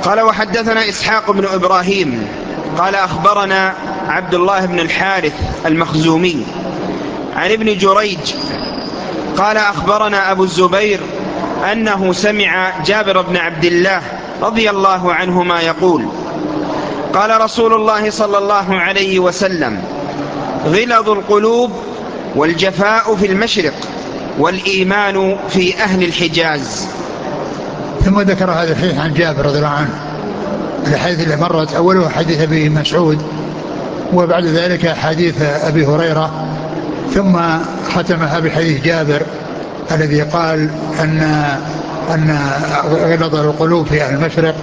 قال وحدثنا إسحاق بن إبراهيم قال أخبرنا عبد الله بن الحارث المخزومي عن ابن جريج قال أخبرنا أبو الزبير أنه سمع جابر بن عبد الله رضي الله عنهما يقول قال رسول الله صلى الله عليه وسلم غلظ القلوب والجفاء في المشرق والإيمان في أهل الحجاز. ثم ذكر هذا الحديث عن جابر رضي الله عنه. الحديث اللي مرت أوله حديث أبي مسعود وبعد ذلك حديث أبي هريرة، ثم ختمها بحديث جابر الذي قال أن غلظ القلوب في أهل المشرق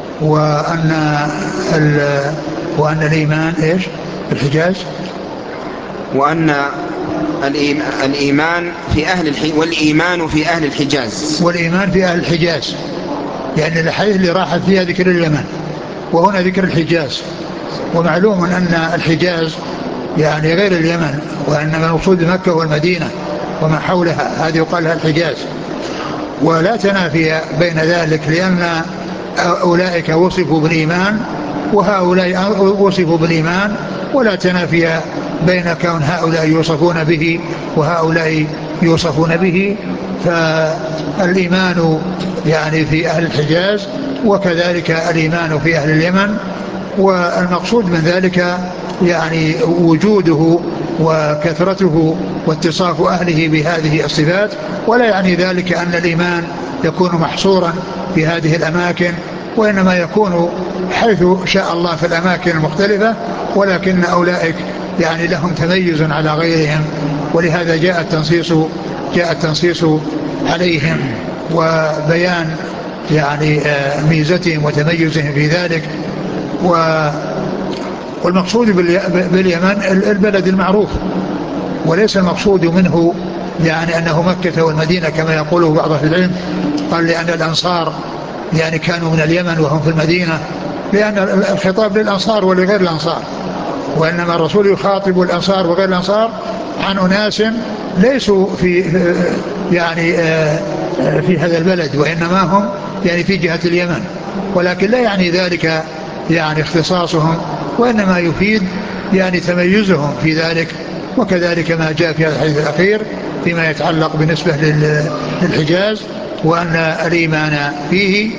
وأن الإيمان إيش الحجاز، وأن الإيمان في أهل والإيمان في أهل الحجاز، والإيمان في أهل الحجاز، يعني الحديث اللي راحت فيها ذكر اليمن وهنا ذكر الحجاز. ومعلوم أن الحجاز يعني غير اليمن، وأنما المقصود بمكة والمدينة وما حولها، هذه يقال لها الحجاز. ولا تنافي بين ذلك، لأن أولئك وصفوا بالإيمان وهؤلاء وصفوا بالإيمان، ولا تنافي بين كون هؤلاء يوصفون به وهؤلاء يوصفون به. فالإيمان يعني في أهل الحجاز وكذلك الإيمان في أهل اليمن، والمقصود من ذلك يعني وجوده وكثرته واتصاف أهله بهذه الصفات، ولا يعني ذلك أن الإيمان يكون محصورا في هذه الأماكن، وإنما يكون حيث شاء الله في الأماكن المختلفة، ولكن أولئك يعني لهم تميز على غيرهم، ولهذا جاء التنصيص عليهم وبيان يعني ميزتهم وتميزهم في ذلك. والمقصود باليمن البلد المعروف، وليس المقصود منه يعني أنه مكة والمدينة كما يقوله بعض أهل العلم، قال لأن الأنصار يعني كانوا من اليمن وهم في المدينة، لأن الخطاب للأنصار ولغير الأنصار، وإنما الرسول يخاطب الأنصار وغير الأنصار عن أناس ليسوا في يعني في هذا البلد، وإنما هم يعني في جهة اليمن، ولكن لا يعني ذلك يعني اختصاصهم، وإنما يفيد يعني تميزهم في ذلك. وكذلك ما جاء في الحديث الأخير فيما يتعلق بالنسبة للحجاز، وأن الإيمان فيه.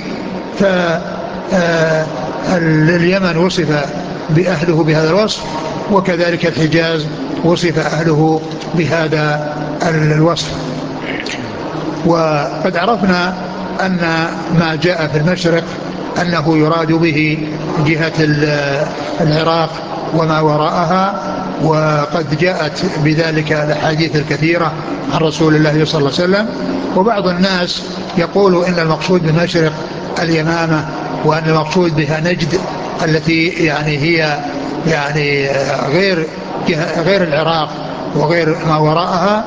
فاليمن وصف بأهله بهذا الوصف، وكذلك الحجاز وصف أهله بهذا الوصف. وقد عرفنا أن ما جاء في المشرق أنه يراد به جهة العراق وما وراءها، وقد جاءت بذلك الأحاديث الكثيرة عن رسول الله صلى الله عليه وسلم. وبعض الناس يقول إن المقصود بالمشرق اليمامة، وأن المقصود بها نجد التي يعني هي يعني غير العراق وغير ما وراءها،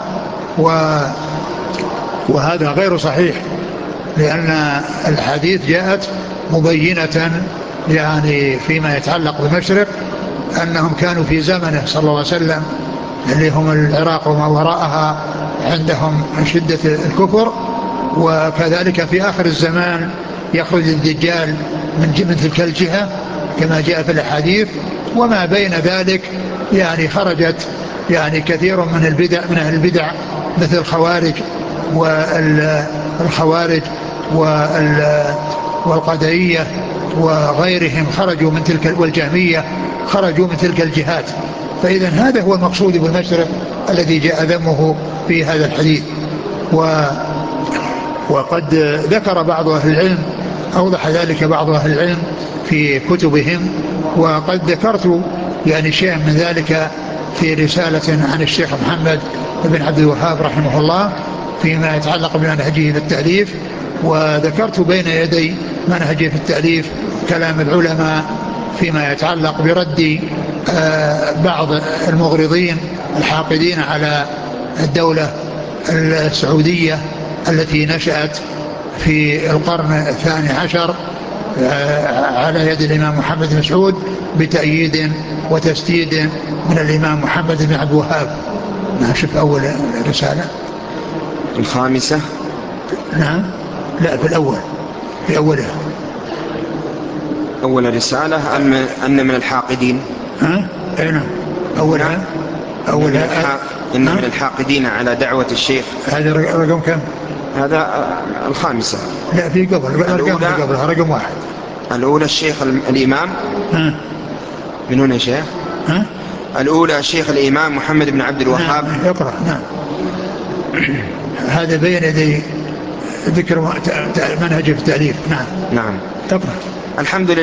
وهذا غير صحيح، لأن الحديث جاءت مبينة يعني فيما يتعلق بالمشرق أنهم كانوا في زمنه صلى الله عليه وسلم اللي هم العراق وما وراءها عندهم شدة الكفر، وكذلك في آخر الزمان يخرج الدجال من تلك الجهة كما جاء في الحديث. وما بين ذلك يعني خرجت يعني كثير من أهل البدع مثل الخوارج والقدرية وغيرهم خرجوا من تلك، والجهمية خرجوا من تلك الجهات. فإذا هذا هو المقصود بالمشرق الذي جاء ذمه في هذا الحديث. وقد ذكر بعض أهل العلم، أوضح ذلك بعض أهل العلم في كتبهم، وقد ذكرت يعني شيئا من ذلك في رسالة عن الشيخ محمد بن عبد الوهاب رحمه الله فيما يتعلق بمنهجه في التأليف، وذكرت بين يدي منهجه في التأليف كلام العلماء فيما يتعلق برد بعض المغرضين الحاقدين على الدولة السعودية التي نشأت في القرن الثاني عشر على يد الإمام محمد بن سعود بتأييد وتسديد من الإمام محمد بن عبد الوهاب. نشوف أول رسالة الخامسة. نعم، لا في الأول، في أولها أول رسالة أن من الحاقدين. ها؟ أي نعم. أولها إن من الحاقدين على دعوة الشيخ. هذا رقم كم؟ هذا الخامسة. لا في قبل الأرقام قبلها رقم واحد. الأولى الشيخ الإمام. ها؟ من هنا شيخ؟ ها؟ الأولى الشيخ الإمام محمد بن عبد الوهاب. نعم يقرأ. نعم. هذا بين يدي ذكر منهج في التأليف. نعم. نعم. تقرأ. الحمد لله.